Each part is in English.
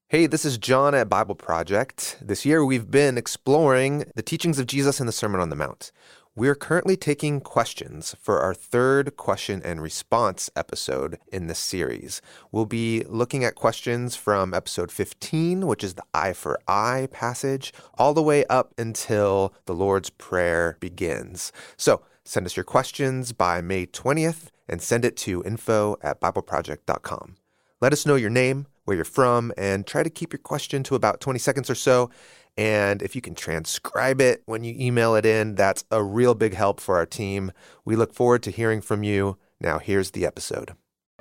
Hey, this is John at Bible Project. This year we've been exploring the teachings of Jesus in the Sermon on the Mount. We're currently taking questions for our third question and response episode in this series. We'll be looking at questions from episode 15, which is the eye for eye passage, all the way up until the Lord's Prayer begins. So send us your questions by May 20th and send it to info@bibleproject.com. Let us know your name, where you're from, and try to keep your question to about 20 seconds or so. And if you can transcribe it when you email it in, that's a real big help for our team. We look forward to hearing from you. Now here's the episode.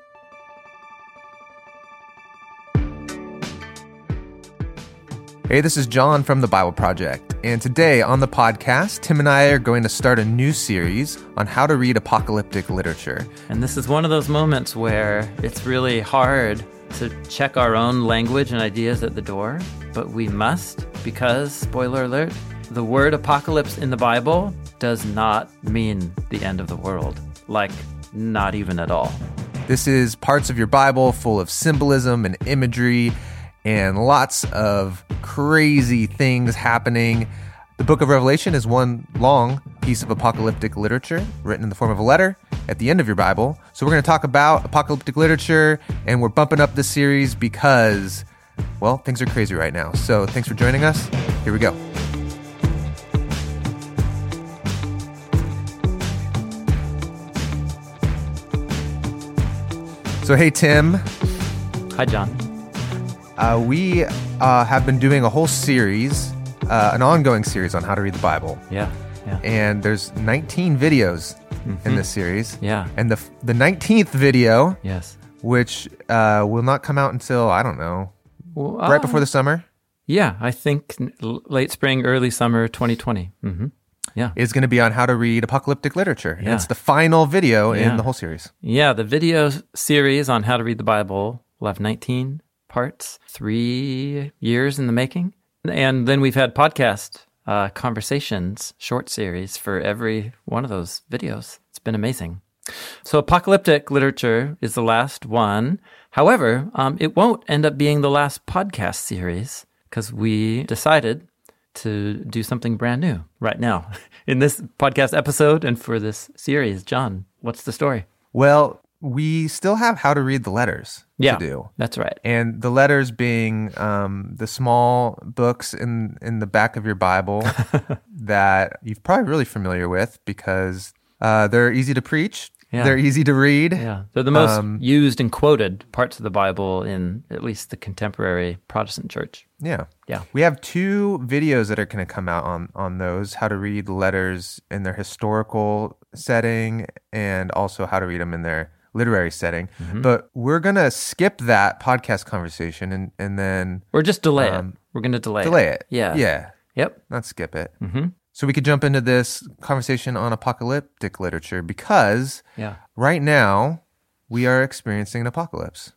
Hey, this is John from the Bible Project. And today on the podcast, Tim and I are going to start a new series on how to read apocalyptic literature. And this is one of those moments where it's really hard to check our own language and ideas at the door, but we must because, spoiler alert, the word apocalypse in the Bible does not mean the end of the world. Like, not even at all. This is parts of your Bible full of symbolism and imagery and lots of crazy things happening. The book of Revelation is one long piece of apocalyptic literature written in the form of a letter at the end of your Bible. So we're going to talk about apocalyptic literature, and we're bumping up this series because, well, things are crazy right now. So thanks for joining us. Here we go. So hey, Tim. Hi, John. We have been doing a whole series, an ongoing series on how to read the Bible. Yeah. And there's 19 videos in this series. Yeah. And the 19th video, Yes. which will not come out until, I don't know, right before the summer. Yeah, I think late spring, early summer 2020. Mm-hmm. Yeah. Is going to be on how to read apocalyptic literature. And Yeah. it's the final video in the whole series. Yeah, the video series on how to read the Bible will have 19 parts, 3 years in the making. And then we've had podcast conversations, short series for every one of those videos. It's been amazing. So apocalyptic literature is the last one. However, it won't end up being the last podcast series because we decided to do something brand new right now in this podcast episode and for this series. John, what's the story? Well, we still have how to read the letters to do. That's right. And the letters being the small books in the back of your Bible that you're probably really familiar with because they're easy to preach. Yeah. They're easy to read. Yeah, they're the most used and quoted parts of the Bible in at least the contemporary Protestant church. Yeah. Yeah. We have 2 videos that are going to come out on those, how to read the letters in their historical setting and also how to read them in their literary setting. Mm-hmm. But we're going to skip that podcast conversation and then... Or just delay it. We're going to delay it. Yeah. Yeah. Yep. Not skip it. Mm-hmm. So we could jump into this conversation on apocalyptic literature because right now we are experiencing an apocalypse.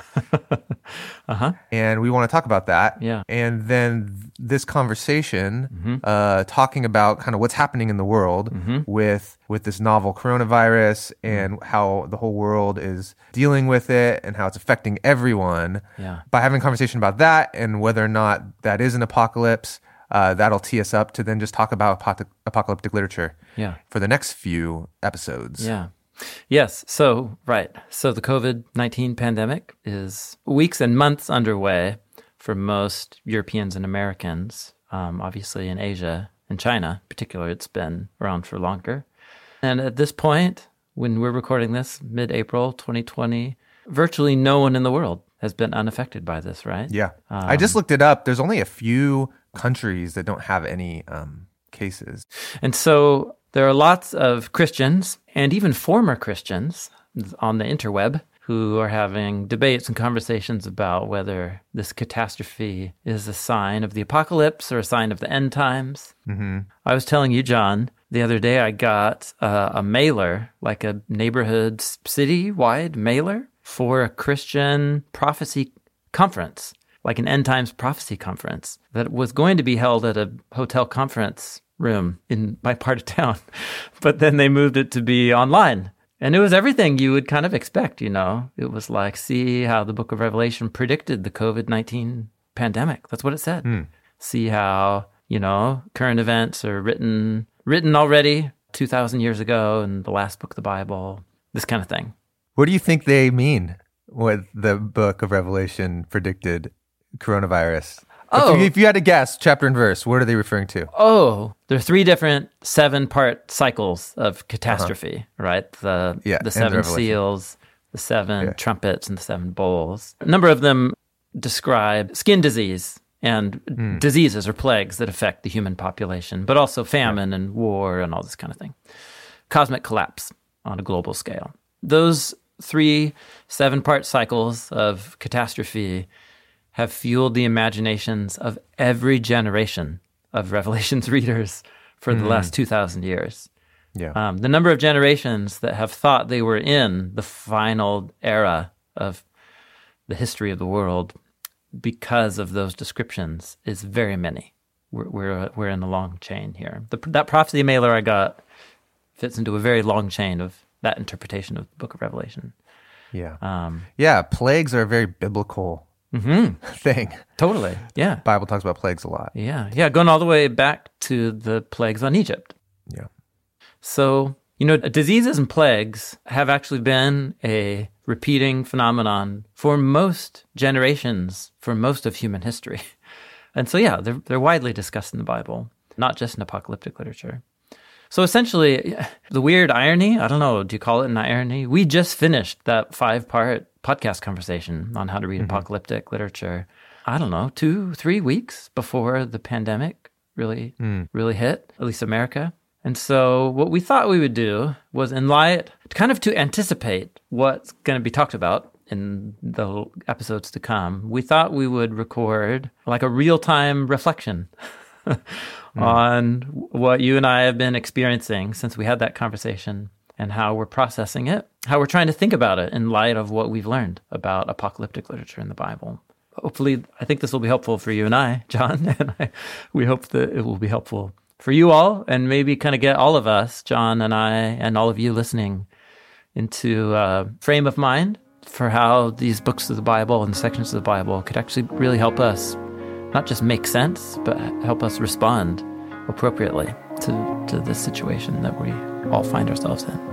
And we want to talk about that. Yeah. And then this conversation, talking about kind of what's happening in the world with this novel coronavirus and how the whole world is dealing with it and how it's affecting everyone. Yeah. By having a conversation about that and whether or not that is an apocalypse, that'll tee us up to then just talk about apocalyptic literature for the next few episodes. Yeah. Yes. So, right. So the COVID-19 pandemic is weeks and months underway for most Europeans and Americans. Obviously in Asia and China in particular, it's been around for longer. And at this point, when we're recording this, mid-April 2020, virtually no one in the world has been unaffected by this, right? Yeah. I just looked it up. There's only a few countries that don't have any cases. And so there are lots of Christians and even former Christians on the interweb who are having debates and conversations about whether this catastrophe is a sign of the apocalypse or a sign of the end times. Mm-hmm. I was telling you, John, the other day I got a mailer, like a neighborhood city-wide mailer for a Christian prophecy conference, like an end times prophecy conference that was going to be held at a hotel conference room in my part of town. But then they moved it to be online. And it was everything you would kind of expect, you know. It was like, see how the book of Revelation predicted the COVID-19 pandemic. That's what it said. See how, current events are written already 2,000 years ago in the last book of the Bible, this kind of thing. What do you think they mean when the book of Revelation predicted coronavirus? If you had to guess chapter and verse, what are they referring to? There are 3 different 7-part cycles of catastrophe, right? The 7 seals, the 7 trumpets, and the 7 bowls. A number of them describe skin disease and diseases or plagues that affect the human population, but also famine and war and all this kind of thing. Cosmic collapse on a global scale. Those 3 7-part cycles of catastrophe have fueled the imaginations of every generation of Revelation's readers for the last 2,000 years. Yeah. The number of generations that have thought they were in the final era of the history of the world because of those descriptions is very many. We're in a long chain here. That prophecy mailer I got fits into a very long chain of that interpretation of the book of Revelation. Yeah. Plagues are a very biblical thing. Totally. Yeah. Bible talks about plagues a lot. Yeah. Going all the way back to the plagues on Egypt. Yeah. So, diseases and plagues have actually been a repeating phenomenon for most generations, for most of human history. And so, they're widely discussed in the Bible, not just in apocalyptic literature. So essentially, the weird irony, I don't know, do you call it an irony? We just finished that 5-part podcast conversation on how to read apocalyptic literature, I don't know, 2-3 weeks before the pandemic really hit, at least America. And so what we thought we would do was to anticipate what's going to be talked about in the episodes to come, we thought we would record like a real-time reflection on what you and I have been experiencing since we had that conversation and how we're processing it, how we're trying to think about it in light of what we've learned about apocalyptic literature in the Bible. Hopefully, I think this will be helpful for you and I, John, and we hope that it will be helpful for you all and maybe kind of get all of us, John and I, and all of you listening into a frame of mind for how these books of the Bible and sections of the Bible could actually really help us not just make sense, but help us respond appropriately to the situation that we all find ourselves in.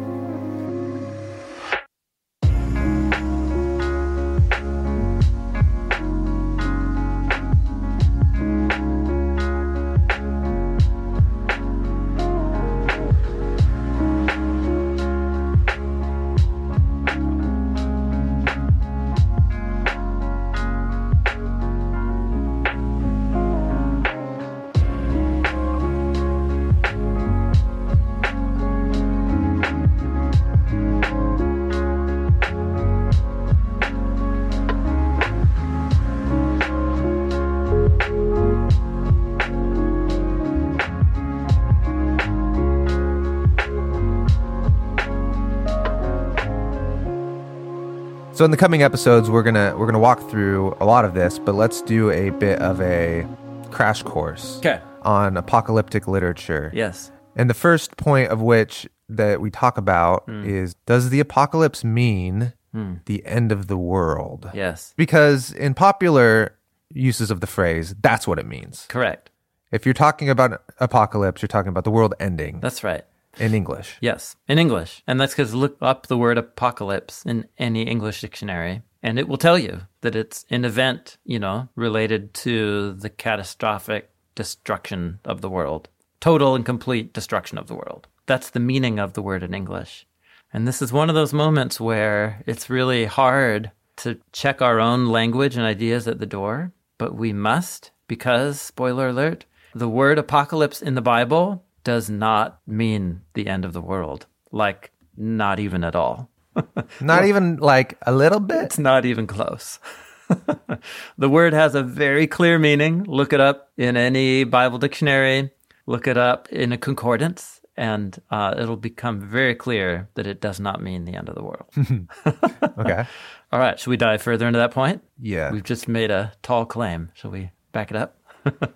So in the coming episodes, we're gonna walk through a lot of this, but let's do a bit of a crash course on apocalyptic literature. Yes. And the first point of which that we talk about is, does the apocalypse mean the end of the world? Yes. Because in popular uses of the phrase, that's what it means. Correct. If you're talking about apocalypse, you're talking about the world ending. That's right. In English. Yes, in English. And that's because look up the word apocalypse in any English dictionary, and it will tell you that it's an event, related to the catastrophic destruction of the world. Total and complete destruction of the world. That's the meaning of the word in English. And this is one of those moments where it's really hard to check our own language and ideas at the door, but we must, because, spoiler alert, the word apocalypse in the Bible does not mean the end of the world. Like, not even at all. Not even like a little bit? It's not even close. The word has a very clear meaning. Look it up in any Bible dictionary. Look it up in a concordance, and it'll become very clear that it does not mean the end of the world. Okay. All right, should we dive further into that point? Yeah. We've just made a tall claim. Shall we back it up?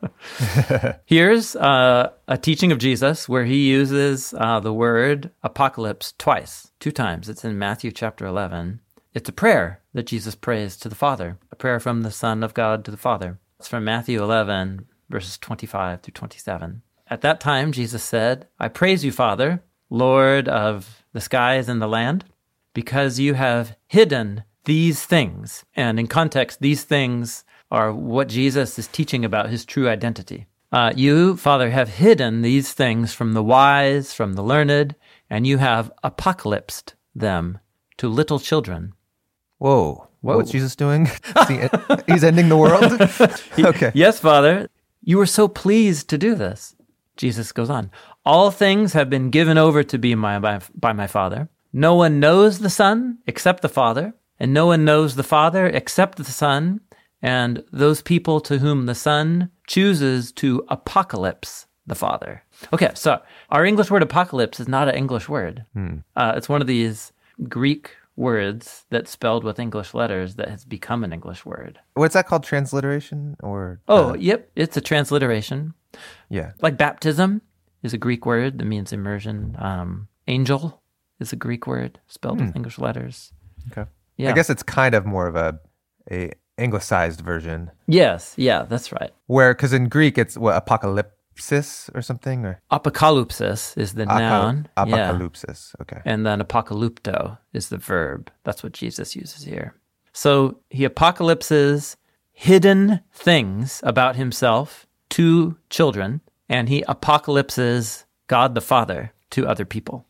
Here's a teaching of Jesus where he uses the word apocalypse two times. It's in Matthew chapter 11. It's a prayer that Jesus prays to the Father, a prayer from the Son of God to the Father. It's from Matthew 11, verses 25 through 27. At that time, Jesus said, I praise you, Father, Lord of the skies and the land, because you have hidden these things. And in context, these things are what Jesus is teaching about his true identity. You, Father, have hidden these things from the wise, from the learned, and you have apocalypsed them to little children. Whoa. What's Jesus doing? He's ending the world? Okay. Yes, Father, you were so pleased to do this. Jesus goes on. All things have been given over to me by my Father. No one knows the Son except the Father, and no one knows the Father except the Son, and those people to whom the Son chooses to apocalypse the Father. Okay, so our English word apocalypse is not an English word. It's one of these Greek words that's spelled with English letters that has become an English word. What's that called? Transliteration? Or Yep, it's a transliteration. Yeah. Like baptism is a Greek word that means immersion. Angel is a Greek word spelled with English letters. Okay. Yeah. I guess it's kind of more of a anglicized version. Yes, yeah, that's right. Because in Greek it's what, apocalypsis or something? Or Apocalypsis is the noun. Apocalypsis, okay. And then apocalypto is the verb. That's what Jesus uses here. So he apocalypses hidden things about himself to children, and he apocalypses God the Father to other people.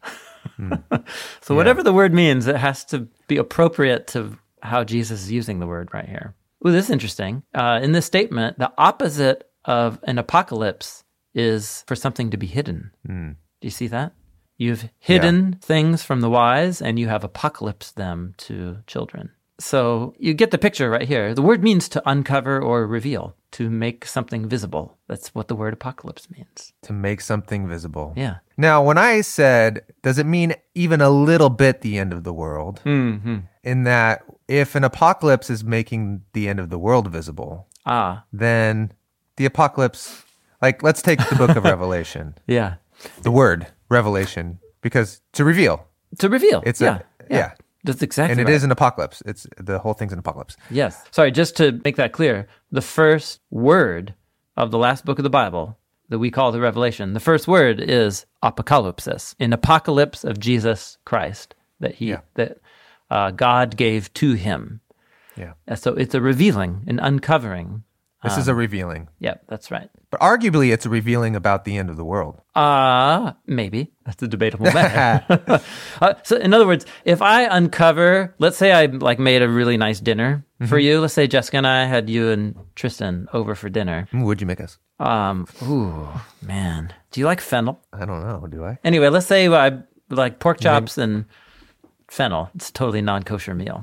So whatever the word means, it has to be appropriate to how Jesus is using the word right here. Ooh, this is interesting. In this statement, the opposite of an apocalypse is for something to be hidden. Do you see that? You've hidden things from the wise, and you have apocalypsed them to children. So you get the picture right here. The word means to uncover or reveal, to make something visible. That's what the word apocalypse means. To make something visible. Yeah. Now, when I said, does it mean even a little bit the end of the world? In that if an apocalypse is making the end of the world visible, then the apocalypse, like let's take the book of Revelation. Yeah. The word revelation, because to reveal. To reveal. It's yeah. And That's exactly it right. is an apocalypse. It's the whole thing's an apocalypse. Yes. Sorry, just to make that clear, the first word of the last book of the Bible that we call the Revelation, the first word is apocalypsis, an apocalypse of Jesus Christ that God gave to him. Yeah. And so it's a revealing, an uncovering. This is a revealing. Yep, that's right. But arguably, it's a revealing about the end of the world. Maybe. That's a debatable matter. So in other words, if I uncover, let's say I made a really nice dinner for you. Let's say Jessica and I had you and Tristan over for dinner. What'd you make us? Ooh, man. Do you like fennel? I don't know. Do I? Anyway, let's say I like pork chops and fennel. It's a totally non-kosher meal.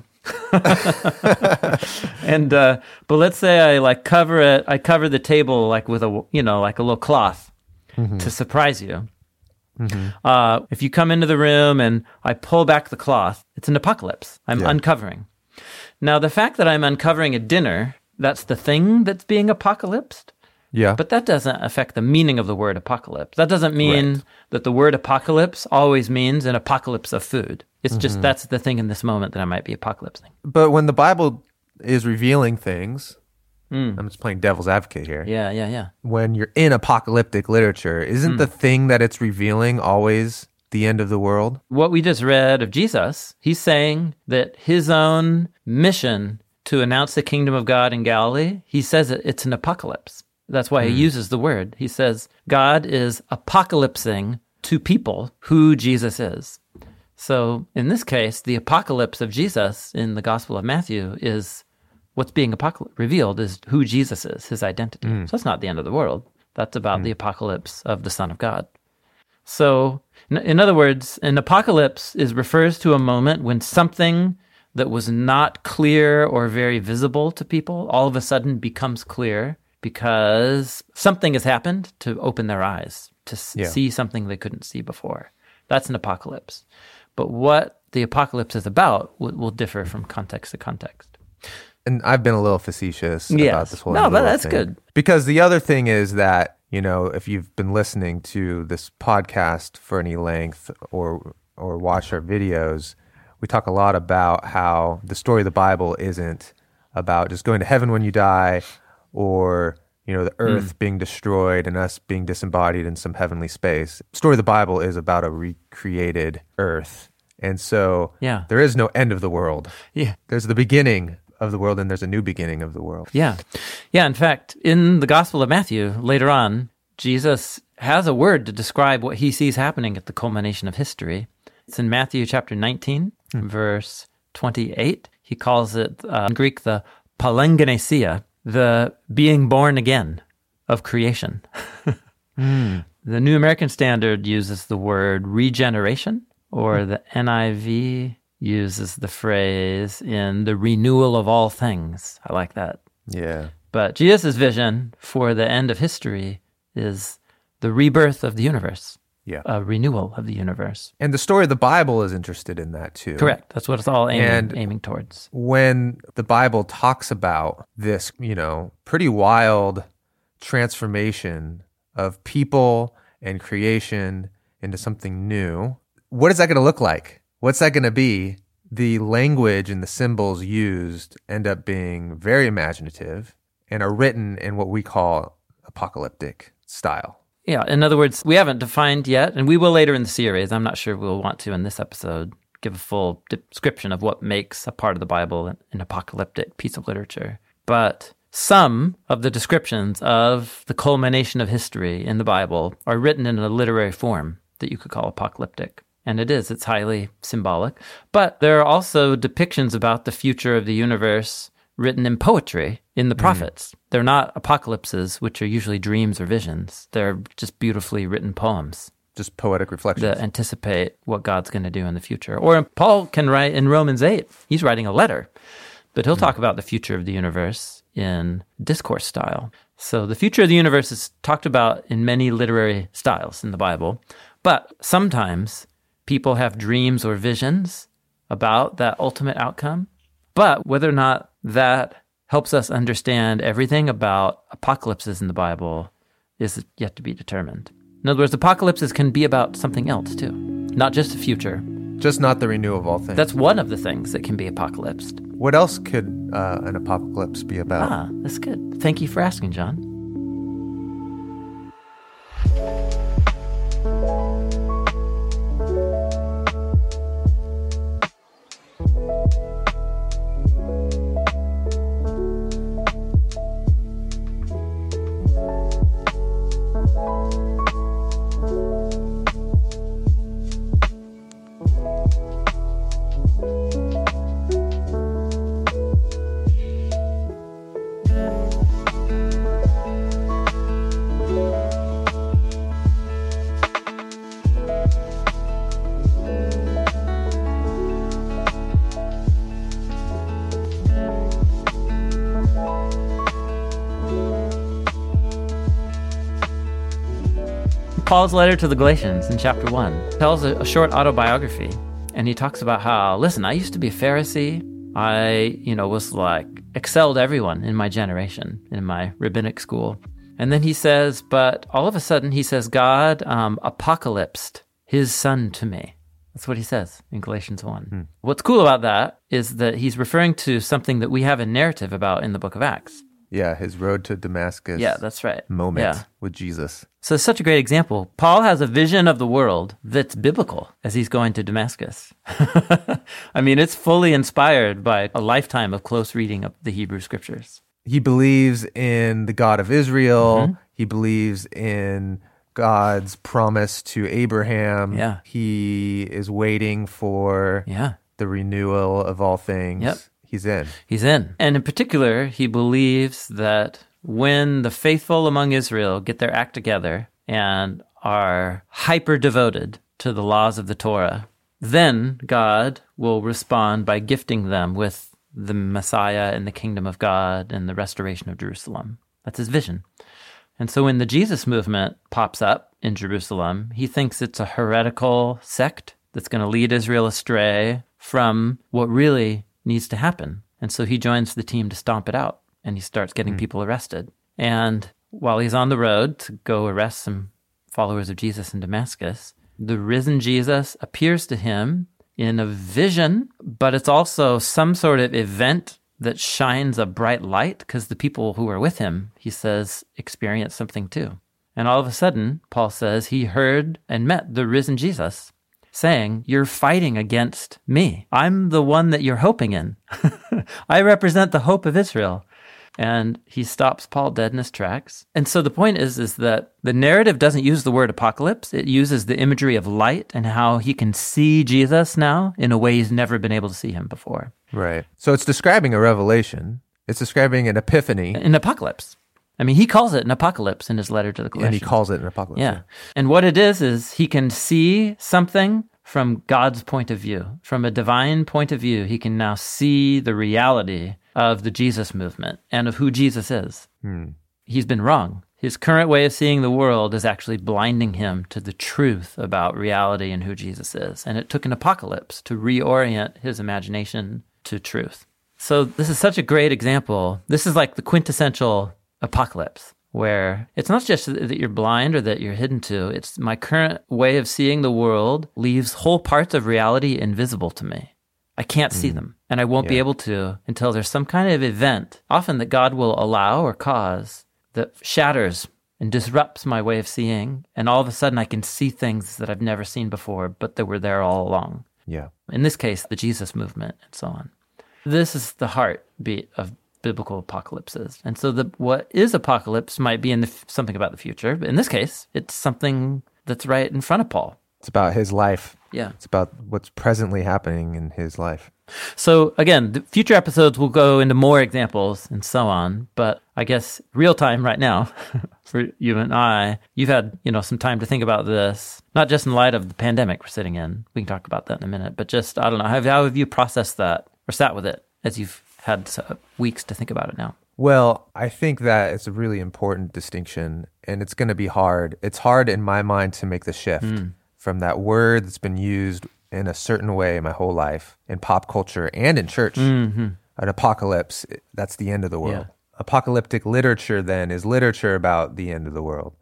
But let's say I cover it. I cover the table with a little cloth to surprise you. If you come into the room and I pull back the cloth, it's an apocalypse. I'm uncovering. Now, the fact that I'm uncovering a dinner, that's the thing that's being apocalypsed. Yeah. But that doesn't affect the meaning of the word apocalypse. That doesn't mean that the word apocalypse always means an apocalypse of food. It's just that's the thing in this moment that I might be apocalypsing. But when the Bible is revealing things, I'm just playing devil's advocate here. Yeah. When you're in apocalyptic literature, isn't the thing that it's revealing always the end of the world? What we just read of Jesus, he's saying that his own mission to announce the kingdom of God in Galilee, he says it's an apocalypse. That's why he uses the word. He says God is apocalypsing to people who Jesus is. So in this case, the apocalypse of Jesus in the Gospel of Matthew is what's being revealed is who Jesus is, his identity. So that's not the end of the world. That's about the apocalypse of the Son of God. So in other words, an apocalypse refers to a moment when something that was not clear or very visible to people all of a sudden becomes clear because something has happened to open their eyes, to see something they couldn't see before. That's an apocalypse. But what the apocalypse is about will differ from context to context. And I've been a little facetious about this whole No, but little that's thing. good. Because the other thing is that, if you've been listening to this podcast for any length or watched our videos, we talk a lot about how the story of the Bible isn't about just going to heaven when you die, or the earth being destroyed and us being disembodied in some heavenly space. The story of the Bible is about a recreated earth. And so there is no end of the world. Yeah. There's the beginning of the world, and there's a new beginning of the world. Yeah. Yeah, in fact, in the Gospel of Matthew, later on, Jesus has a word to describe what he sees happening at the culmination of history. It's in Matthew chapter 19, verse 28. He calls it, in Greek, the palingenesia, the being born again of creation. The New American Standard uses the word regeneration, or the NIV uses the phrase in the renewal of all things. I like that. Yeah. But Jesus' vision for the end of history is the rebirth of the universe. Yeah. A renewal of the universe. And the story of the Bible is interested in that too. Correct. That's what it's all aiming towards. When the Bible talks about this, pretty wild transformation of people and creation into something new, what is that going to look like? What's that going to be? The language and the symbols used end up being very imaginative and are written in what we call apocalyptic style. Yeah, in other words, we haven't defined yet, and we will later in the series. I'm not sure we'll want to in this episode give a full description of what makes a part of the Bible an apocalyptic piece of literature. But some of the descriptions of the culmination of history in the Bible are written in a literary form that you could call apocalyptic. And it's highly symbolic. But there are also depictions about the future of the universe written in poetry in the prophets. They're not apocalypses, which are usually dreams or visions. They're just beautifully written poems. Just poetic reflections. That anticipate what God's going to do in the future. Or Paul can write in Romans 8, he's writing a letter, but he'll talk about the future of the universe in discourse style. So the future of the universe is talked about in many literary styles in the Bible, but sometimes people have dreams or visions about that ultimate outcome. But whether or not that helps us understand everything about apocalypses in the Bible is yet to be determined. In other words, apocalypses can be about something else too, not just the future. Just not the renewal of all things. That's one of the things that can be apocalypsed. What else could an apocalypse be about? That's good. Thank you for asking, John. Paul's letter to the Galatians in chapter 1 tells a short autobiography, and he talks about how, listen, I used to be a Pharisee. I, was excelled everyone in my generation, in my rabbinic school. And then he says, but all of a sudden he says, God apocalypsed his son to me. That's what he says in Galatians 1. What's cool about that is that he's referring to something that we have a narrative about in the book of Acts. Yeah, his road to Damascus. Yeah, that's right. Moment with Jesus. So it's such a great example. Paul has a vision of the world that's biblical as he's going to Damascus. I mean, it's fully inspired by a lifetime of close reading of the Hebrew Scriptures. He believes in the God of Israel. He believes in God's promise to Abraham. Yeah. He is waiting for the renewal of all things. Yep. He's in. He's in. And in particular, he believes that when the faithful among Israel get their act together and are hyper devoted to the laws of the Torah, then God will respond by gifting them with the Messiah and the kingdom of God and the restoration of Jerusalem. That's his vision. And so when the Jesus movement pops up in Jerusalem, he thinks it's a heretical sect that's going to lead Israel astray from what really needs to happen. And so he joins the team to stomp it out, and he starts getting people arrested. And while he's on the road to go arrest some followers of Jesus in Damascus, the risen Jesus appears to him in a vision, but it's also some sort of event that shines a bright light because the people who were with him, he says, experienced something too. And all of a sudden, Paul says he heard and met the risen Jesus saying, you're fighting against me. I'm the one that you're hoping in. I represent the hope of Israel. And he stops Paul dead in his tracks. And so the point is that the narrative doesn't use the word apocalypse. It uses the imagery of light and how he can see Jesus now in a way he's never been able to see him before. Right. So it's describing a revelation. It's describing an epiphany. An apocalypse. I mean, he calls it an apocalypse in his letter to the Colossians. And he calls it an apocalypse. Yeah. And what it is he can see something from God's point of view. From a divine point of view, he can now see the reality of the Jesus movement and of who Jesus is. He's been wrong. His current way of seeing the world is actually blinding him to the truth about reality and who Jesus is. And it took an apocalypse to reorient his imagination to truth. So this is such a great example. This is like the quintessential apocalypse, where it's not just that you're blind or that you're hidden to. It's my current way of seeing the world leaves whole parts of reality invisible to me. I can't see them, and I won't be able to until there's some kind of event, often that God will allow or cause, that shatters and disrupts my way of seeing, and all of a sudden I can see things that I've never seen before, but that were there all along. Yeah. In this case, the Jesus movement and so on. This is the heartbeat of biblical apocalypses. And so what is apocalypse might be in something about the future, but in this case, it's something that's right in front of Paul. It's about his life. Yeah. It's about what's presently happening in his life. So again, the future episodes will go into more examples and so on, but I guess real time right now for you and I, you've had, some time to think about this, not just in light of the pandemic we're sitting in. We can talk about that in a minute, but just, I don't know, how have you processed that or sat with it as you've had weeks to think about it now? Well, I think that it's a really important distinction, and it's going to be hard. It's hard in my mind to make the shift from that word that's been used in a certain way my whole life in pop culture and in church. An apocalypse, that's the end of the world. Yeah. Apocalyptic literature then is literature about the end of the world.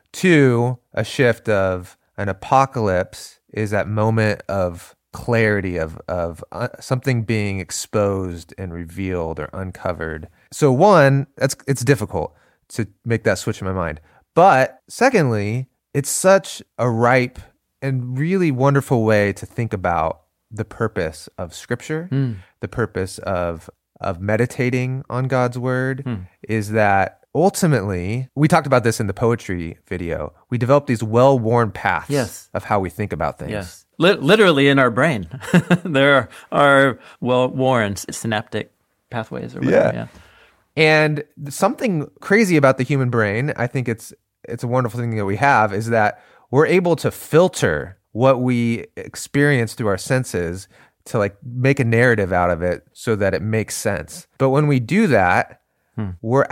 2, a shift of an apocalypse is that moment of clarity of something being exposed and revealed or uncovered. So 1, it's difficult to make that switch in my mind. But secondly, it's such a ripe and really wonderful way to think about the purpose of Scripture, the purpose of meditating on God's Word, is that ultimately, we talked about this in the poetry video, we develop these well-worn paths of how we think about things. Yes. Literally in our brain. There are well-worn synaptic pathways or whatever. Yeah. And something crazy about the human brain, I think it's a wonderful thing that we have, is that we're able to filter what we experience through our senses to make a narrative out of it so that it makes sense. But when we do that, we're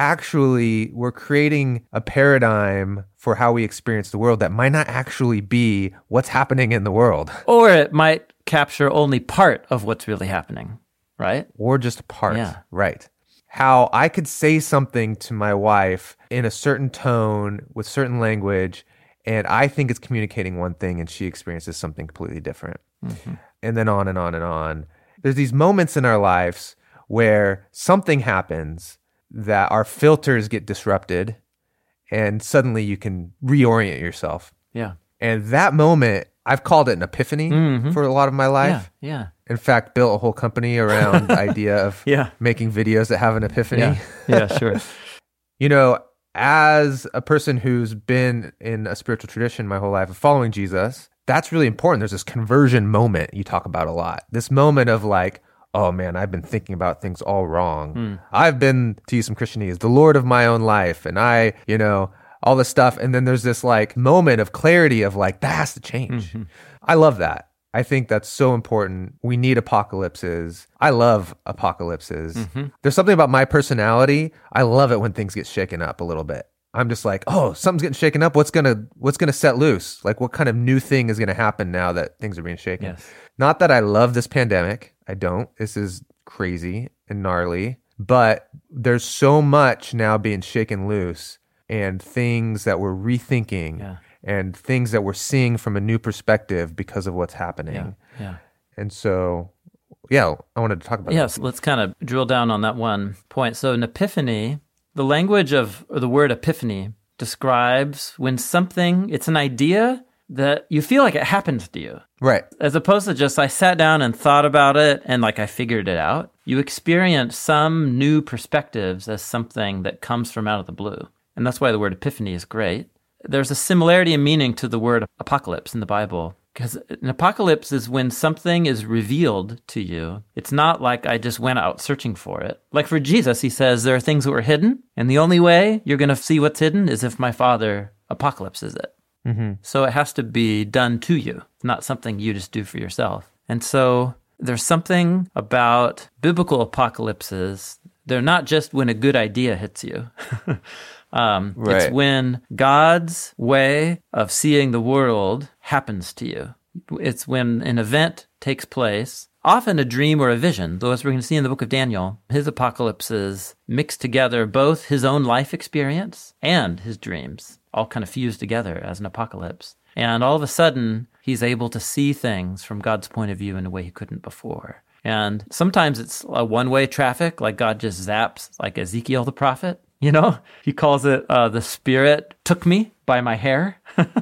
creating a paradigm for how we experience the world that might not actually be what's happening in the world. Or it might capture only part of what's really happening, right? Or just a part, right. How I could say something to my wife in a certain tone with certain language, and I think it's communicating one thing, and she experiences something completely different. And then on and on and on. There's these moments in our lives where something happens that our filters get disrupted, and suddenly you can reorient yourself. Yeah. And that moment, I've called it an epiphany for a lot of my life. Yeah. In fact, built a whole company around the idea of making videos that have an epiphany. Yeah, sure. As a person who's been in a spiritual tradition my whole life of following Jesus, that's really important. There's this conversion moment you talk about a lot. This moment of oh man, I've been thinking about things all wrong. I've been, to use some Christianese, the Lord of my own life. And I, all this stuff. And then there's this moment of clarity of that has to change. I love that. I think that's so important. We need apocalypses. I love apocalypses. There's something about my personality. I love it when things get shaken up a little bit. I'm just something's getting shaken up. What's gonna set loose? What kind of new thing is gonna happen now that things are being shaken? Yes. Not that I love this pandemic. I don't. This is crazy and gnarly. But there's so much now being shaken loose, and things that we're rethinking. Yeah. And things that we're seeing from a new perspective because of what's happening. Yeah. And so, yeah, I wanted to talk about Yes, let's kind of drill down on that one point. So an epiphany, the language of or the word epiphany describes when something, it's an idea that you feel like it happens to you. Right. As opposed to just I sat down and thought about it and like I figured it out. You experience some new perspectives as something that comes from out of the blue. And that's why the word epiphany is great. There's a similarity in meaning to the word apocalypse in the Bible. Because an apocalypse is when something is revealed to you. It's not like I just went out searching for it. Like for Jesus, he says there are things that were hidden, and the only way you're going to see what's hidden is if my Father apocalypses it. Mm-hmm. So it has to be done to you. It's not something you just do for yourself. And so there's something about biblical apocalypses. They're not just when a good idea hits you. Right. It's when God's way of seeing the world happens to you. It's when an event takes place, often a dream or a vision. Though as we're going to see in the book of Daniel, his apocalypses mix together both his own life experience and his dreams, all kind of fused together as an apocalypse. And all of a sudden, he's able to see things from God's point of view in a way he couldn't before. And sometimes it's a one-way traffic, like God just zaps, like Ezekiel the prophet. You know, he calls it the Spirit took me by my hair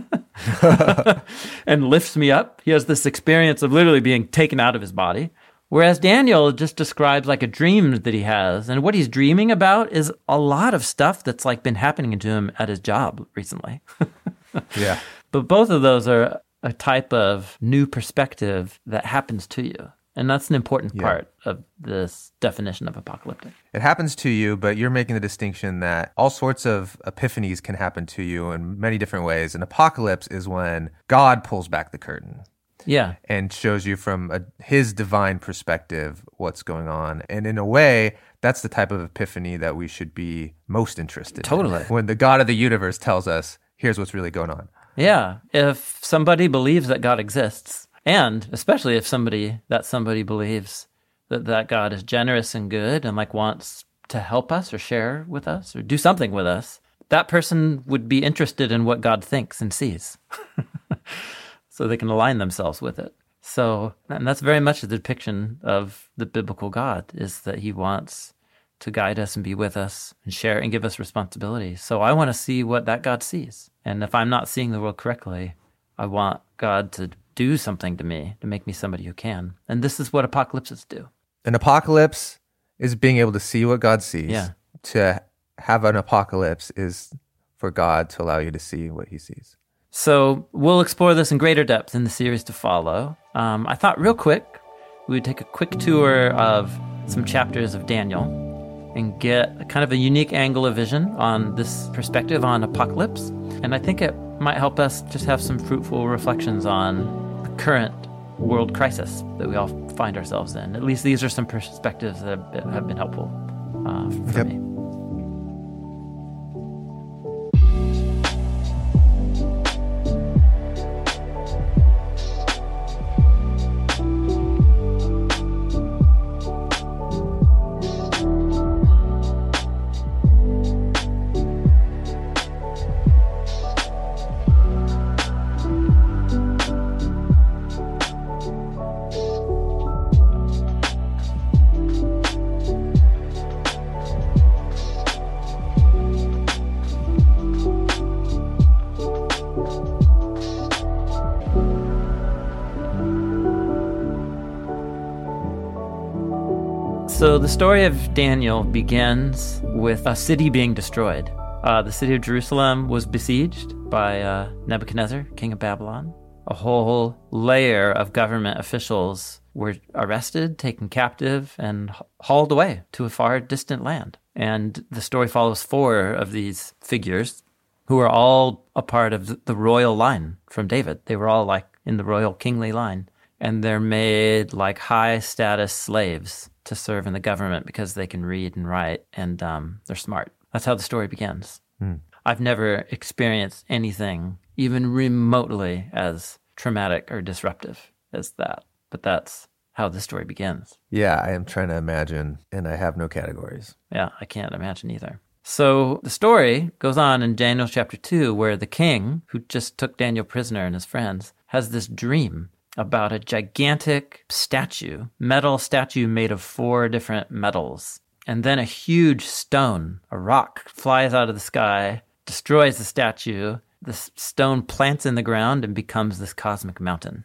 and lifts me up. He has this experience of literally being taken out of his body. Whereas Daniel just describes like a dream that he has. And what he's dreaming about is a lot of stuff that's like been happening to him at his job recently. Yeah. But both of those are a type of new perspective that happens to you. And that's an important part of this definition of apocalyptic. It happens to you, but you're making the distinction that all sorts of epiphanies can happen to you in many different ways. An apocalypse is when God pulls back the curtain. Yeah. And shows you from his divine perspective what's going on. And in a way, that's the type of epiphany that we should be most interested in. Totally. When the God of the universe tells us, here's what's really going on. Yeah. If somebody believes that God exists, and especially if somebody believes that God is generous and good and like wants to help us or share with us or do something with us, that person would be interested in what God thinks and sees. So they can align themselves with it. So, and that's very much the depiction of the biblical God, is that he wants to guide us and be with us and share and give us responsibility. So I want to see what that God sees. And if I'm not seeing the world correctly, I want God to do something to me, to make me somebody who can. And this is what apocalypses do. An apocalypse is being able to see what God sees. Yeah. To have an apocalypse is for God to allow you to see what he sees. So we'll explore this in greater depth in the series to follow. I thought real quick, we would take a quick tour of some chapters of Daniel and get a kind of a unique angle of vision on this perspective on apocalypse. And I think it might help us just have some fruitful reflections on the current world crisis that we all find ourselves in. At least these are some perspectives that have been helpful for me. So the story of Daniel begins with a city being destroyed. The city of Jerusalem was besieged by Nebuchadnezzar, king of Babylon. A whole layer of government officials were arrested, taken captive, and hauled away to a far distant land. And the story follows 4 of these figures who are all a part of the royal line from David. They were all like in the royal kingly line. And they're made like high status slaves to serve in the government because they can read and write and they're smart. That's how the story begins. I've never experienced anything even remotely as traumatic or disruptive as that. But that's how the story begins. Yeah, I am trying to imagine, and I have no categories. Yeah, I can't imagine either. So the story goes on in Daniel chapter 2, where the king, who just took Daniel prisoner and his friends, has this dream. about a gigantic statue, metal statue made of 4 different metals. And then a huge stone, a rock, flies out of the sky, destroys the statue. The stone plants in the ground and becomes this cosmic mountain.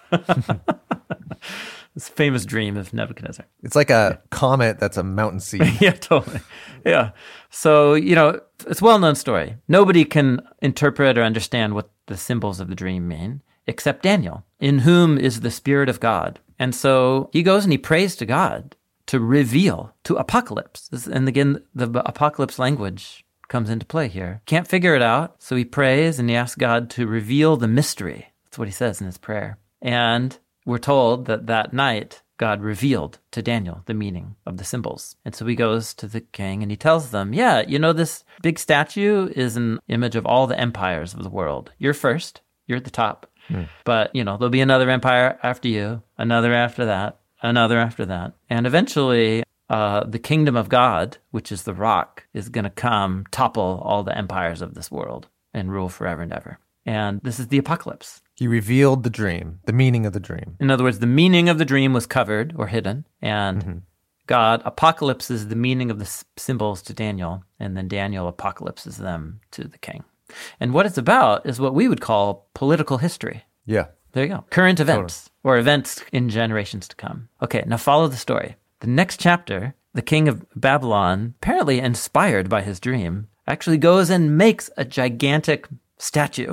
This famous dream of Nebuchadnezzar. It's like a comet that's a mountain seed. Yeah, totally. Yeah. So, it's a well-known story. Nobody can interpret or understand what the symbols of the dream mean except Daniel, in whom is the Spirit of God. And so he goes and he prays to God to reveal, to apocalypse. And again, the apocalypse language comes into play here. Can't figure it out, so he prays and he asks God to reveal the mystery. That's what he says in his prayer. And we're told that night, God revealed to Daniel the meaning of the symbols. And so he goes to the king and he tells them, this big statue is an image of all the empires of the world. You're first. You're at the top. But, there'll be another empire after you, another after that, another after that. And eventually, the kingdom of God, which is the rock, is going to come topple all the empires of this world and rule forever and ever. And this is the apocalypse. He revealed the dream, the meaning of the dream. In other words, the meaning of the dream was covered or hidden, and God apocalypses the meaning of the symbols to Daniel, and then Daniel apocalypses them to the king. And what it's about is what we would call political history. Yeah. There you go. Current events, or events in generations to come. Okay, now follow the story. The next chapter, the king of Babylon, apparently inspired by his dream, actually goes and makes a gigantic statue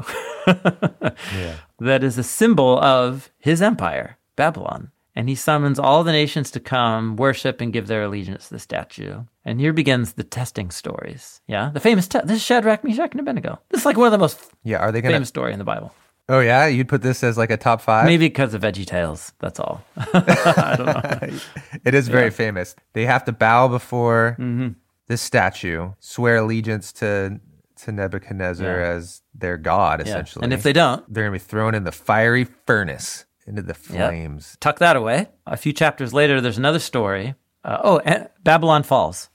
that is a symbol of his empire, Babylon. And he summons all the nations to come worship and give their allegiance to the statue. And here begins the testing stories. Yeah, the famous this is Shadrach, Meshach, and Abednego. This is like one of the most are they famous story in the Bible. Oh yeah, you'd put this as like a top 5? Maybe because of VeggieTales. That's all. I don't know. It is very famous. They have to bow before this statue, swear allegiance to Nebuchadnezzar as their god, essentially. And if they don't, they're going to be thrown in the fiery furnace, into the flames. Yep. Tuck that away. A few chapters later, there's another story. Babylon falls.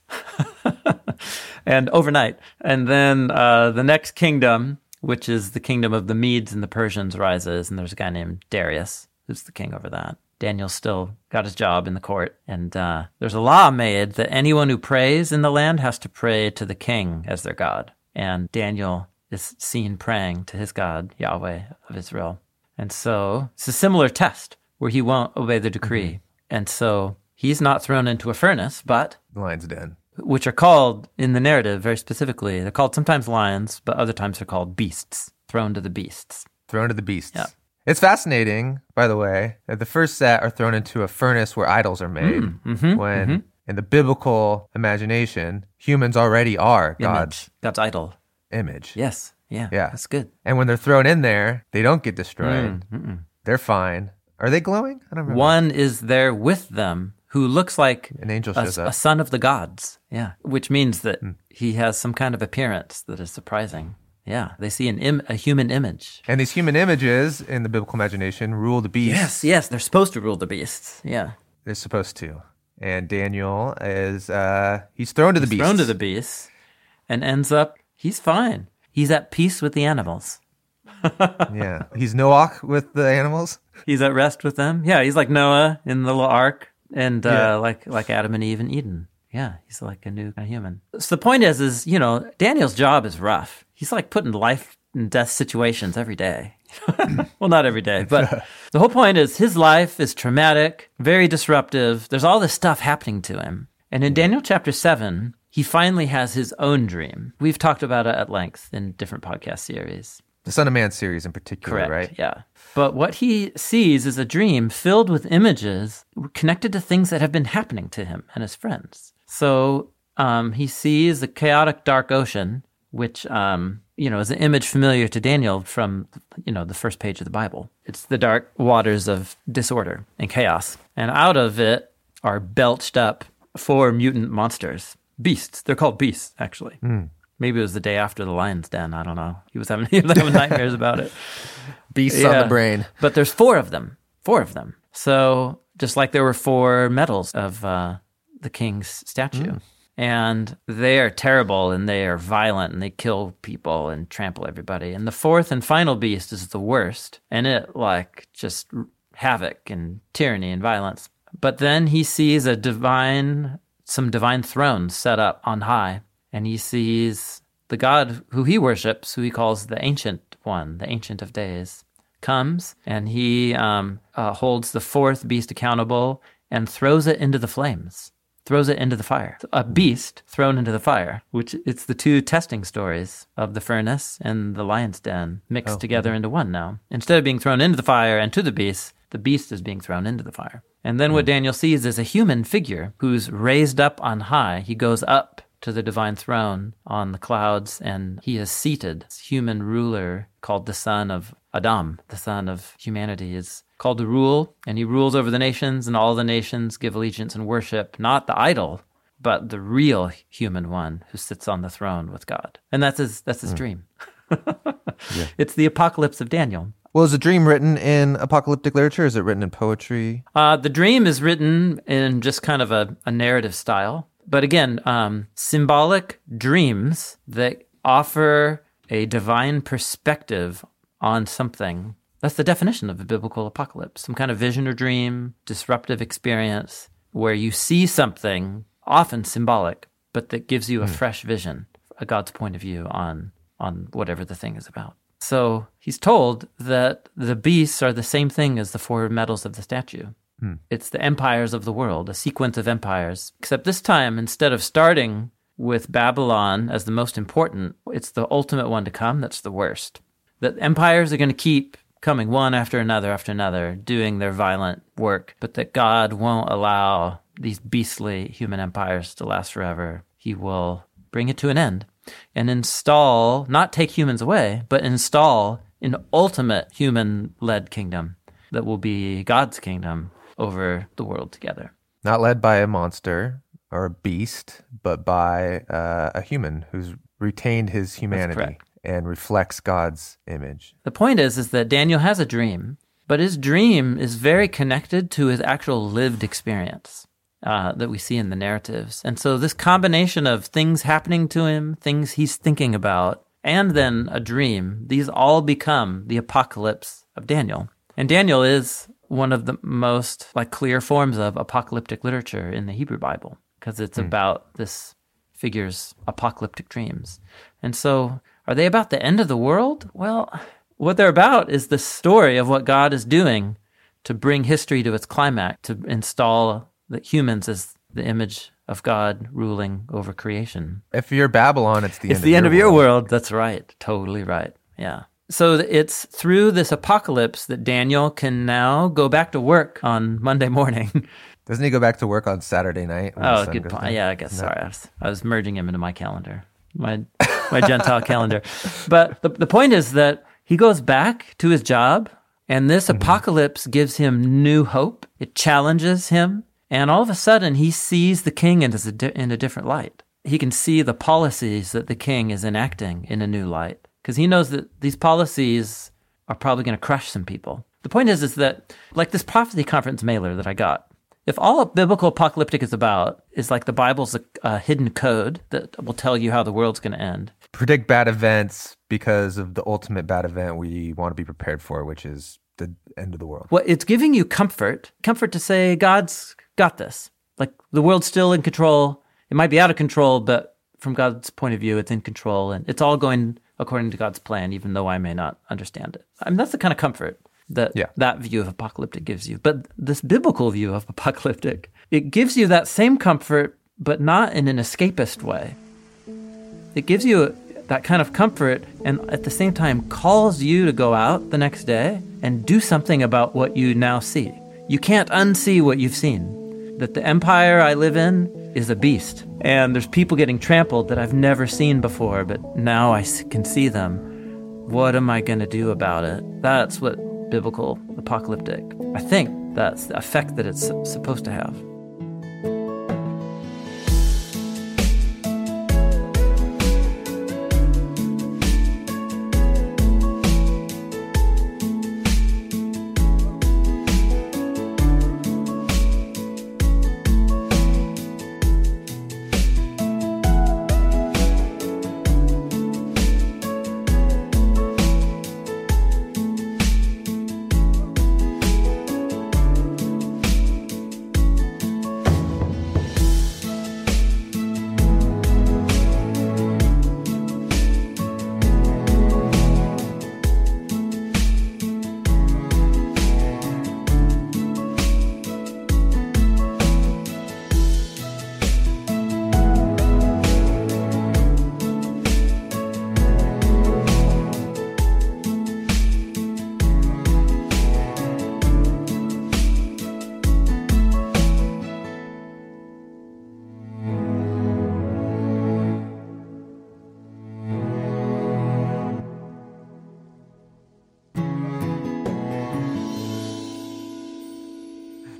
And overnight. And then the next kingdom, which is the kingdom of the Medes and the Persians, rises. And there's a guy named Darius who's the king over that. Daniel's still got his job in the court. And there's a law made that anyone who prays in the land has to pray to the king as their god. And Daniel is seen praying to his God, Yahweh of Israel. And so it's a similar test where he won't obey the decree. And so he's not thrown into a furnace, but the lion's den, which are called in the narrative very specifically. They're called sometimes lions, but other times they're called beasts, thrown to the beasts. Thrown to the beasts. Yeah. It's fascinating, by the way, that the first set are thrown into a furnace where idols are made when in the biblical imagination, humans already are God's idol. Image. Yes. Yeah. That's good. And when they're thrown in there, they don't get destroyed. They're fine. Are they glowing? I don't remember. One is there with them who looks like an angel shows up. A son of the gods. Yeah. Which means that he has some kind of appearance that is surprising. Yeah. They see a human image. And these human images in the biblical imagination rule the beasts. Yes. They're supposed to rule the beasts. Yeah. They're supposed to. And Daniel is, he's thrown to the beasts. He's thrown to the beasts and ends up, he's fine. He's at peace with the animals. Yeah. He's Noach with the animals. He's at rest with them. Yeah. He's like Noah in the little ark and like Adam and Eve in Eden. Yeah. He's like a new kind of human. So the point is, Daniel's job is rough. He's like put in life and death situations every day. Well, not every day, but the whole point is his life is traumatic, very disruptive. There's all this stuff happening to him. And in Daniel chapter 7, he finally has his own dream. We've talked about it at length in different podcast series. The Son of Man series in particular, Correct, right? Yeah. But what he sees is a dream filled with images connected to things that have been happening to him and his friends. So he sees a chaotic dark ocean, which is an image familiar to Daniel from, the first page of the Bible. It's the dark waters of disorder and chaos. And out of it are belched up 4 mutant monsters. Beasts. They're called beasts, actually. Maybe it was the day after the lion's den. I don't know. He was having nightmares about it. Beasts on the brain. But there's 4 of them. 4 of them. So just like there were 4 medals of the king's statue. And they are terrible, and they are violent, and they kill people and trample everybody. And the 4th and final beast is the worst, and it just havoc and tyranny and violence. But then he sees some divine thrones set up on high, and he sees the God who he worships, who he calls the Ancient One, the Ancient of Days, comes, and he holds the fourth beast accountable and throws it into the flames, throws it into the fire. A beast thrown into the fire, which it's the two testing stories of the furnace and the lion's den mixed together into one now. Instead of being thrown into the fire and to the beast is being thrown into the fire. And then what Daniel sees is a human figure who's raised up on high. He goes up to the divine throne on the clouds, and he is seated. This human ruler called the son of Adam, the son of humanity, is called to rule, and he rules over the nations, and all the nations give allegiance and worship, not the idol, but the real human one who sits on the throne with God. And that's his dream. It's the apocalypse of Daniel. Well, is the dream written in apocalyptic literature? Is it written in poetry? The dream is written in just kind of a narrative style. But again, symbolic dreams that offer a divine perspective on something. That's the definition of a biblical apocalypse. Some kind of vision or dream, disruptive experience where you see something, often symbolic, but that gives you a fresh vision, a God's point of view on whatever the thing is about. So he's told that the beasts are the same thing as the four metals of the statue. It's the empires of the world, a sequence of empires. Except this time, instead of starting with Babylon as the most important, it's the ultimate one to come that's the worst. That empires are going to keep coming one after another, doing their violent work, but that God won't allow these beastly human empires to last forever. He will bring it to an end and install, not take humans away, but install an ultimate human-led kingdom that will be God's kingdom over the world together. Not led by a monster or a beast, but by a human who's retained his humanity and reflects God's image. The point is that Daniel has a dream, but his dream is very connected to his actual lived experience that we see in the narratives. And so this combination of things happening to him, things he's thinking about, and then a dream, these all become the apocalypse of Daniel. And Daniel is one of the most clear forms of apocalyptic literature in the Hebrew Bible, because it's about this figure's apocalyptic dreams. And so are they about the end of the world? Well, what they're about is the story of what God is doing to bring history to its climax, to install the humans as the image of God ruling over creation. If you're Babylon, it's the end of your world. That's right. Totally right. Yeah. So it's through this apocalypse that Daniel can now go back to work on Monday morning. Doesn't he go back to work on Saturday night? Oh, good point. Yeah, I guess. No. Sorry. I was merging him into my calendar, my Gentile calendar. But the point is that he goes back to his job, and this apocalypse gives him new hope. It challenges him. And all of a sudden, he sees the king in a different light. He can see the policies that the king is enacting in a new light, because he knows that these policies are probably going to crush some people. The point is that, like this prophecy conference mailer that I got, if all biblical apocalyptic is about is like the Bible's a hidden code that will tell you how the world's going to end. Predict bad events because of the ultimate bad event we want to be prepared for, which is the end of the world. Well, it's giving you comfort to say God's got this. Like the world's still in control. It might be out of control, but from God's point of view, it's in control, and it's all going according to God's plan, even though I may not understand it. I mean, that's the kind of comfort that view of apocalyptic gives you. But this biblical view of apocalyptic, it gives you that same comfort, but not in an escapist way. It gives you that kind of comfort, and at the same time calls you to go out the next day and do something about what you now see. You can't unsee what you've seen. That the empire I live in is a beast, and there's people getting trampled that I've never seen before, but now I can see them. What am I going to do about it? That's what biblical apocalyptic, I think that's the effect that it's supposed to have.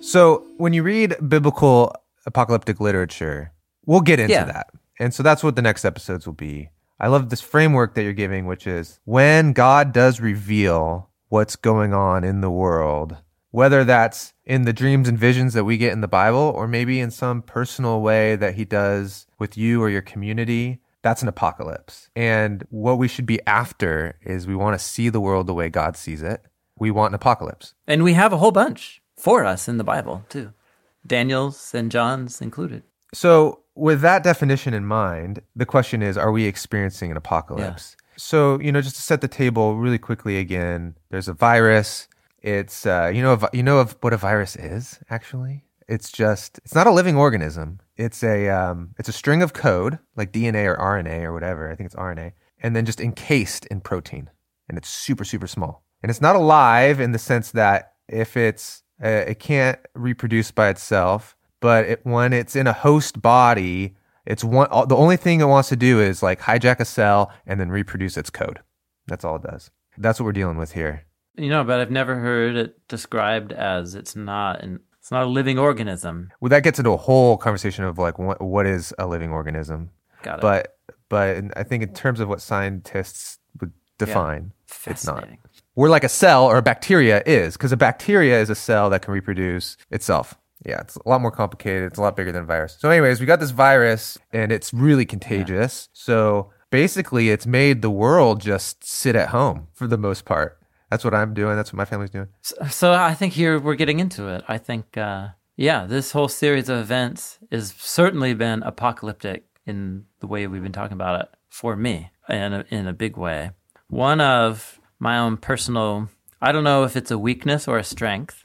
So when you read biblical apocalyptic literature, we'll get into that. And so that's what the next episodes will be. I love this framework that you're giving, which is when God does reveal what's going on in the world, whether that's in the dreams and visions that we get in the Bible, or maybe in some personal way that he does with you or your community, that's an apocalypse. And what we should be after is we want to see the world the way God sees it. We want an apocalypse. And we have a whole bunch for us in the Bible, too. Daniel's and John's included. So with that definition in mind, the question is, are we experiencing an apocalypse? Yeah. So, just to set the table really quickly again, there's a virus. It's, of what a virus is, actually? It's not a living organism. It's a string of code, like DNA or RNA or whatever. I think it's RNA. And then just encased in protein. And it's super, super small. And it's not alive in the sense that if it can't reproduce by itself, but when it's in a host body, the only thing it wants to do is like hijack a cell and then reproduce its code. That's all it does. That's what we're dealing with here. But I've never heard it described as it's not a living organism. Well, that gets into a whole conversation of like what is a living organism. Got it. But I think in terms of what scientists would define, it's not. We're like a cell, or a bacteria is, because a bacteria is a cell that can reproduce itself. Yeah, it's a lot more complicated. It's a lot bigger than a virus. So anyways, we got this virus, and it's really contagious. Yeah. So basically, it's made the world just sit at home for the most part. That's what I'm doing. That's what my family's doing. So I think here we're getting into it. I think, this whole series of events has certainly been apocalyptic in the way we've been talking about it for me, in a big way. One of my own personal, I don't know if it's a weakness or a strength.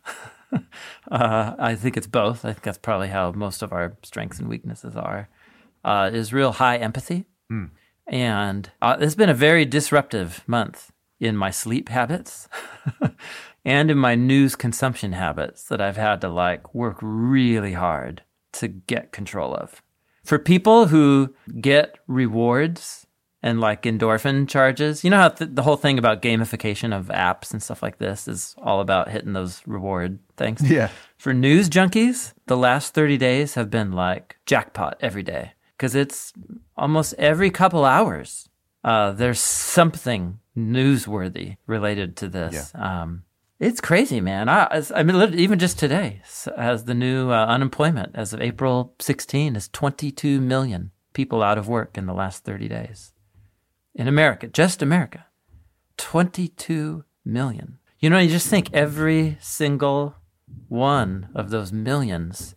I think it's both. I think that's probably how most of our strengths and weaknesses are, is real high empathy. Mm. And it's been a very disruptive month in my sleep habits and in my news consumption habits that I've had to work really hard to get control of. For people who get rewards and endorphin charges, you know how the whole thing about gamification of apps and stuff like this is all about hitting those reward things. Yeah. For news junkies, the last 30 days have been jackpot every day, because it's almost every couple hours there's something newsworthy related to this. Yeah. It's crazy, man. I mean, even just today, as the new unemployment as of April 16 is 22 million people out of work in the last 30 days. In America, just America, 22 million. You just think every single one of those millions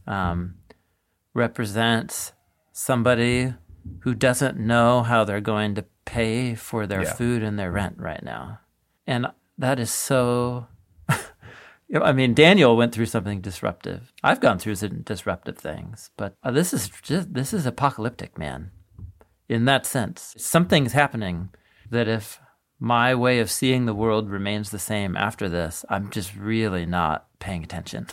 represents somebody who doesn't know how they're going to pay for their food and their rent right now. And that is so... I mean, Daniel went through something disruptive. I've gone through some disruptive things, but this is apocalyptic, man. In that sense, something's happening that if my way of seeing the world remains the same after this, I'm just really not paying attention.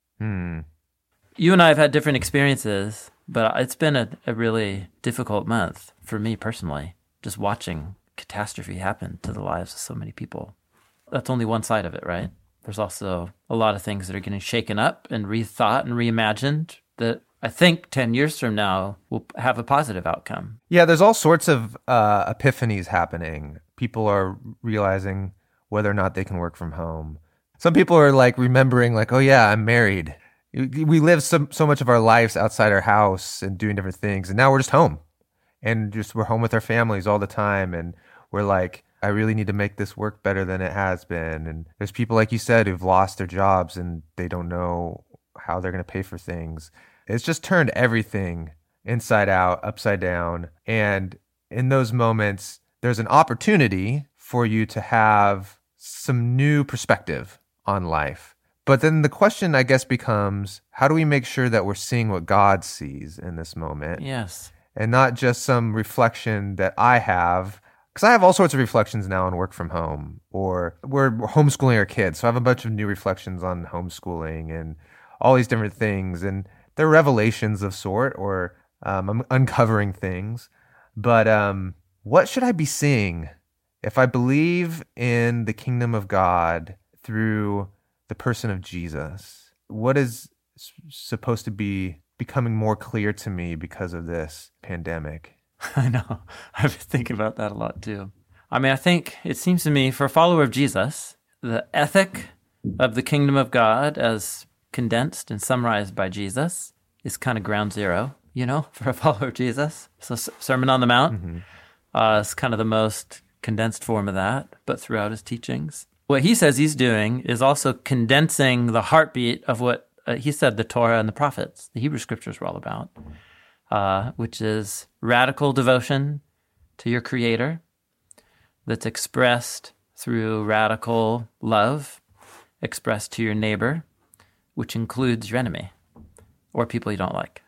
You and I have had different experiences, but it's been a really difficult month for me personally, just watching catastrophe happen to the lives of so many people. That's only one side of it, right? There's also a lot of things that are getting shaken up and rethought and reimagined that I think 10 years from now will have a positive outcome. Yeah, there's all sorts of epiphanies happening. People are realizing whether or not they can work from home. Some people are remembering oh yeah, I'm married. We live so much of our lives outside our house and doing different things. And now we're just home. And we're home with our families all the time. And we're I really need to make this work better than it has been. And there's people, like you said, who've lost their jobs and they don't know how they're going to pay for things. It's just turned everything inside out, upside down. And in those moments, there's an opportunity for you to have some new perspective on life. But then the question, I guess, becomes, how do we make sure that we're seeing what God sees in this moment? Yes. And not just some reflection that I have. Because I have all sorts of reflections now on work from home, or we're homeschooling our kids. So I have a bunch of new reflections on homeschooling and all these different things. And they're revelations of sort, or I'm uncovering things. But what should I be seeing if I believe in the kingdom of God through the person of Jesus? What is supposed to be becoming more clear to me because of this pandemic. I know. I've been thinking about that a lot too. I mean, I think it seems to me for a follower of Jesus, the ethic of the kingdom of God as condensed and summarized by Jesus is kind of ground zero, for a follower of Jesus. So Sermon on the Mount is kind of the most condensed form of that, but throughout his teachings. What he says he's doing is also condensing the heartbeat of what he said the Torah and the prophets, the Hebrew scriptures were all about, which is radical devotion to your Creator that's expressed through radical love, expressed to your neighbor, which includes your enemy or people you don't like.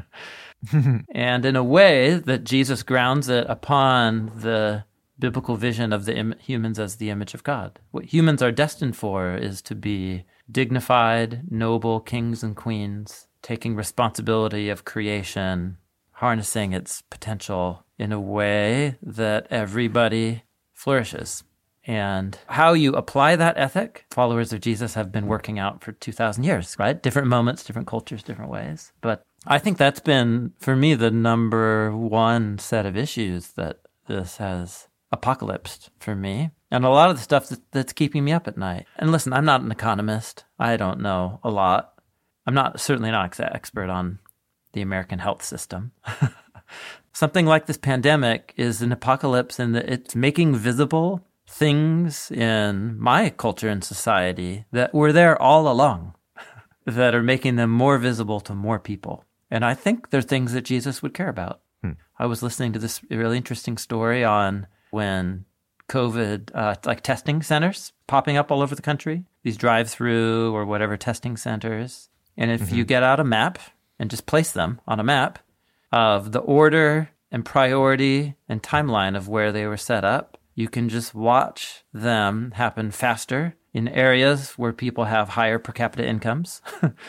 And in a way that Jesus grounds it upon the biblical vision of the humans as the image of God. What humans are destined for is to be dignified, noble kings and queens, taking responsibility of creation, harnessing its potential in a way that everybody flourishes. And how you apply that ethic, followers of Jesus have been working out for 2,000 years, right? Different moments, different cultures, different ways. But I think that's been, for me, the number one set of issues that this has apocalypsed for me. And a lot of the stuff that's keeping me up at night. And listen, I'm not an economist. I don't know a lot. I'm certainly not expert on the American health system. Something like this pandemic is an apocalypse in that it's making visible things in my culture and society that were there all along, that are making them more visible to more people. And I think they're things that Jesus would care about. I was listening to this really interesting story on when COVID, like testing centers popping up all over the country, these drive-through or whatever testing centers. And if you get out a map and just place them on a map of the order and priority and timeline of where they were set up, you can just watch them happen faster in areas where people have higher per capita incomes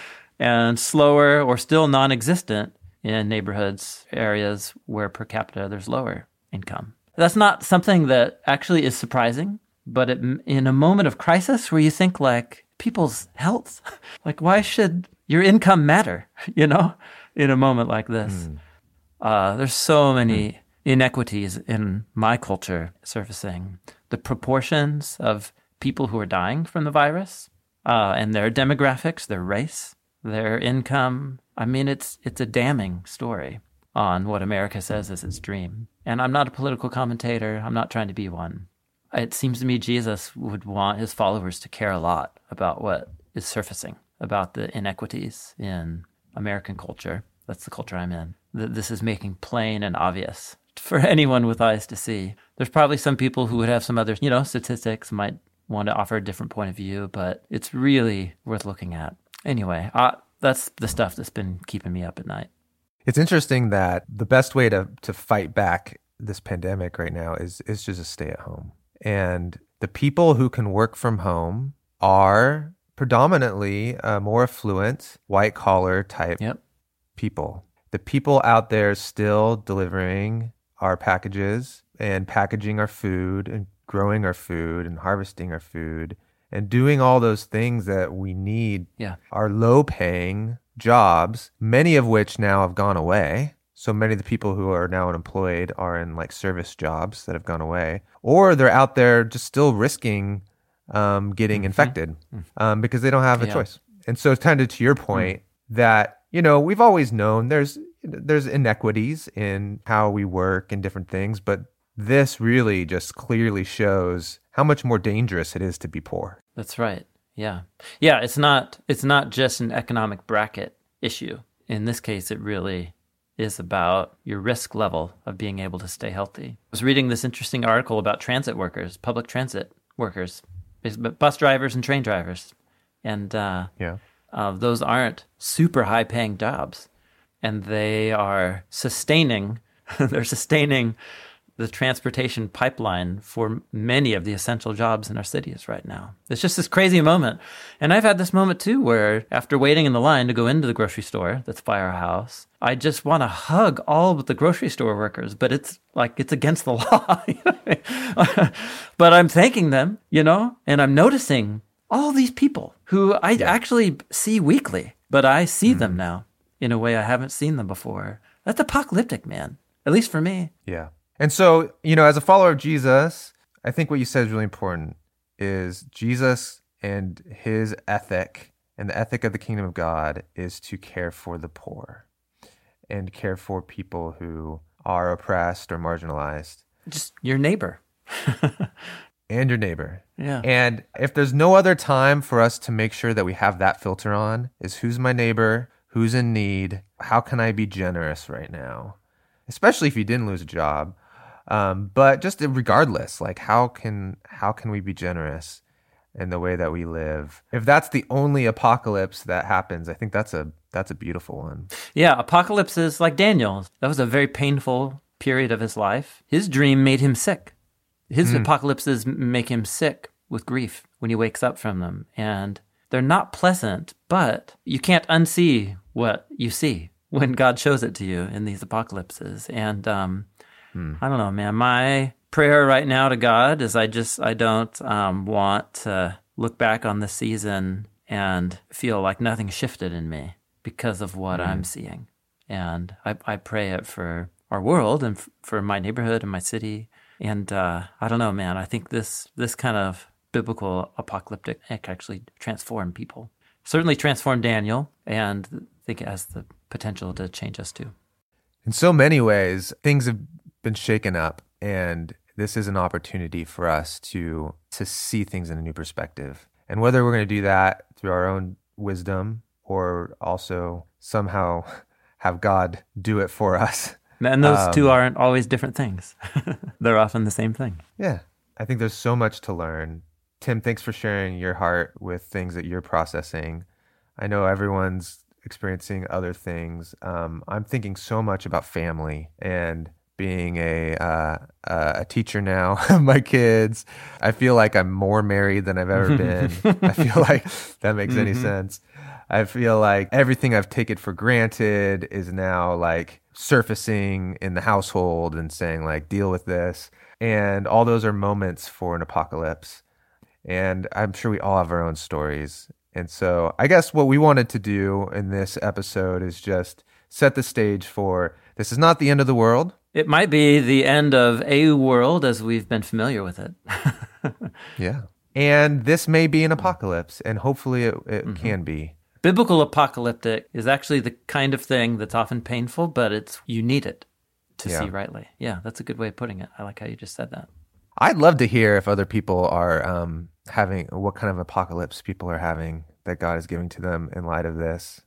and slower or still non-existent in neighborhoods, areas where per capita there's lower income. That's not something that actually is surprising, but in a moment of crisis where you think like people's health, like why should your income matter, in a moment like this? There's so many inequities in my culture surfacing. The proportions of people who are dying from the virus and their demographics, their race, their income. I mean, it's a damning story on what America says is its dream. And I'm not a political commentator. I'm not trying to be one. It seems to me Jesus would want his followers to care a lot about what is surfacing, about the inequities in American culture. That's the culture I'm in. This is making plain and obvious for anyone with eyes to see. There's probably some people who would have some other, statistics, might want to offer a different point of view, but it's really worth looking at. Anyway, that's the stuff that's been keeping me up at night. It's interesting that the best way to fight back this pandemic right now is just to stay at home. And the people who can work from home are predominantly more affluent, white-collar type people. The people out there still delivering our packages and packaging our food and growing our food and harvesting our food and doing all those things that we need are low-paying jobs, many of which now have gone away. So many of the people who are now unemployed are in like service jobs that have gone away, or they're out there just still risking getting infected because they don't have a choice. And so it's kind of to your point that, we've always known there's inequities in how we work and different things, but this really just clearly shows how much more dangerous it is to be poor. That's right. Yeah. Yeah, it's not just an economic bracket issue. In this case, it really is about your risk level of being able to stay healthy. I was reading this interesting article about transit workers, public transit workers, bus drivers and train drivers. And those aren't super high-paying jobs. And they are sustaining the transportation pipeline for many of the essential jobs in our cities right now. It's just this crazy moment. And I've had this moment too, where after waiting in the line to go into the grocery store that's by our house, I just want to hug all of the grocery store workers, but it's against the law. But I'm thanking them, and I'm noticing all these people who I actually see weekly. but I see them now in a way I haven't seen them before. That's apocalyptic, man, at least for me. Yeah. And so, as a follower of Jesus, I think what you said is really important, is Jesus and his ethic and the ethic of the kingdom of God is to care for the poor and care for people who are oppressed or marginalized. Just your neighbor. And your neighbor. Yeah. And if there's no other time for us to make sure that we have that filter on, is who's my neighbor, who's in need, how can I be generous right now? Especially if you didn't lose a job. But just regardless, like how can we be generous in the way that we live? If that's the only apocalypse that happens, I think that's a beautiful one. Yeah, apocalypse is like Daniel. That was a very painful period of his life. His dream made him sick. His apocalypses make him sick with grief when he wakes up from them. And they're not pleasant, but you can't unsee what you see when God shows it to you in these apocalypses. And I don't know, man, my prayer right now to God is I don't want to look back on this season and feel like nothing shifted in me because of what I'm seeing. And I pray it for our world and for my neighborhood and my city. And I don't know, man, I think this kind of biblical apocalyptic actually transformed people. Certainly transformed Daniel, and I think it has the potential to change us too. In so many ways, things have been shaken up, and this is an opportunity for us to see things in a new perspective. And whether we're going to do that through our own wisdom or also somehow have God do it for us. And those two aren't always different things. They're often the same thing. Yeah. I think there's so much to learn. Tim, thanks for sharing your heart with things that you're processing. I know everyone's experiencing other things. I'm thinking so much about family and being a teacher now of my kids. I feel like I'm more married than I've ever been. I feel like that makes any sense. I feel like everything I've taken for granted is now like surfacing in the household and saying like, deal with this. And all those are moments for an apocalypse. And I'm sure we all have our own stories. And so I guess what we wanted to do in this episode is just set the stage for this is not the end of the world. It might be the end of a world as we've been familiar with it. Yeah. And this may be an apocalypse, and hopefully it can be. Biblical apocalyptic is actually the kind of thing that's often painful, but you need it to see rightly. Yeah, that's a good way of putting it. I like how you just said that. I'd love to hear if other people are having, what kind of apocalypse people are having that God is giving to them in light of this.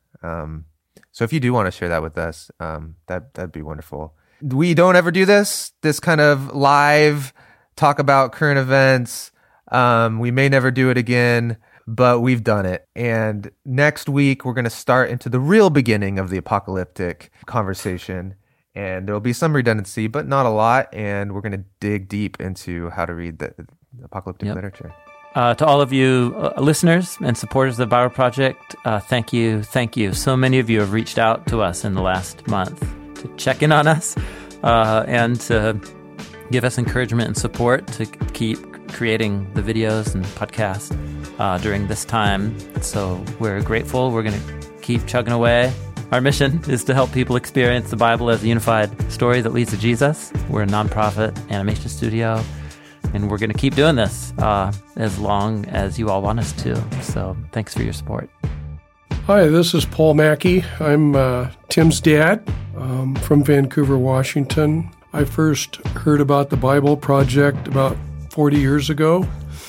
So if you do want to share that with us, that'd be wonderful. We don't ever do this kind of live talk about current events. We may never do it again, but we've done it. And next week, we're going to start into the real beginning of the apocalyptic conversation. And there will be some redundancy, but not a lot. And we're going to dig deep into how to read the apocalyptic literature. To all of you listeners and supporters of the Bible Project, thank you. Thank you. So many of you have reached out to us in the last month to check in on us and to give us encouragement and support to keep creating the videos and podcasts during this time. So we're grateful. We're going to keep chugging away. Our mission is to help people experience the Bible as a unified story that leads to Jesus. We're a nonprofit animation studio, and we're going to keep doing this as long as you all want us to. So thanks for your support. Hi, this is Paul Mackey. I'm Tim's dad from Vancouver, Washington. I first heard about the Bible Project about 40 years ago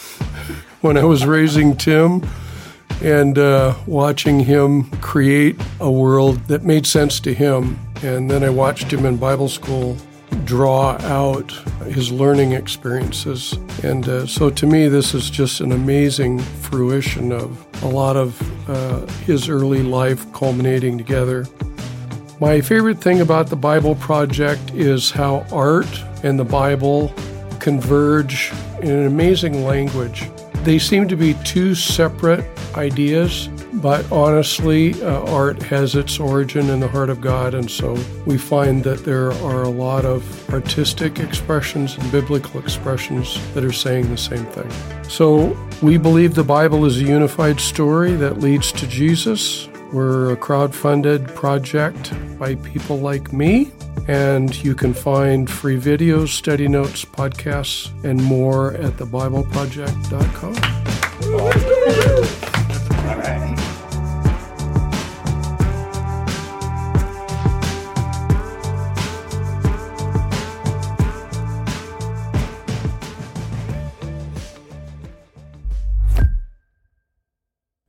when I was raising Tim and watching him create a world that made sense to him. And then I watched him in Bible school draw out his learning experiences. And so to me, this is just an amazing fruition of a lot of his early life culminating together. My favorite thing about the Bible Project is how art and the Bible converge in an amazing language. They seem to be two separate ideas, but honestly, art has its origin in the heart of God, and so we find that there are a lot of artistic expressions and biblical expressions that are saying the same thing. So we believe the Bible is a unified story that leads to Jesus. We're a crowd-funded project by people like me, and you can find free videos, study notes, podcasts, and more at thebibleproject.com. All right.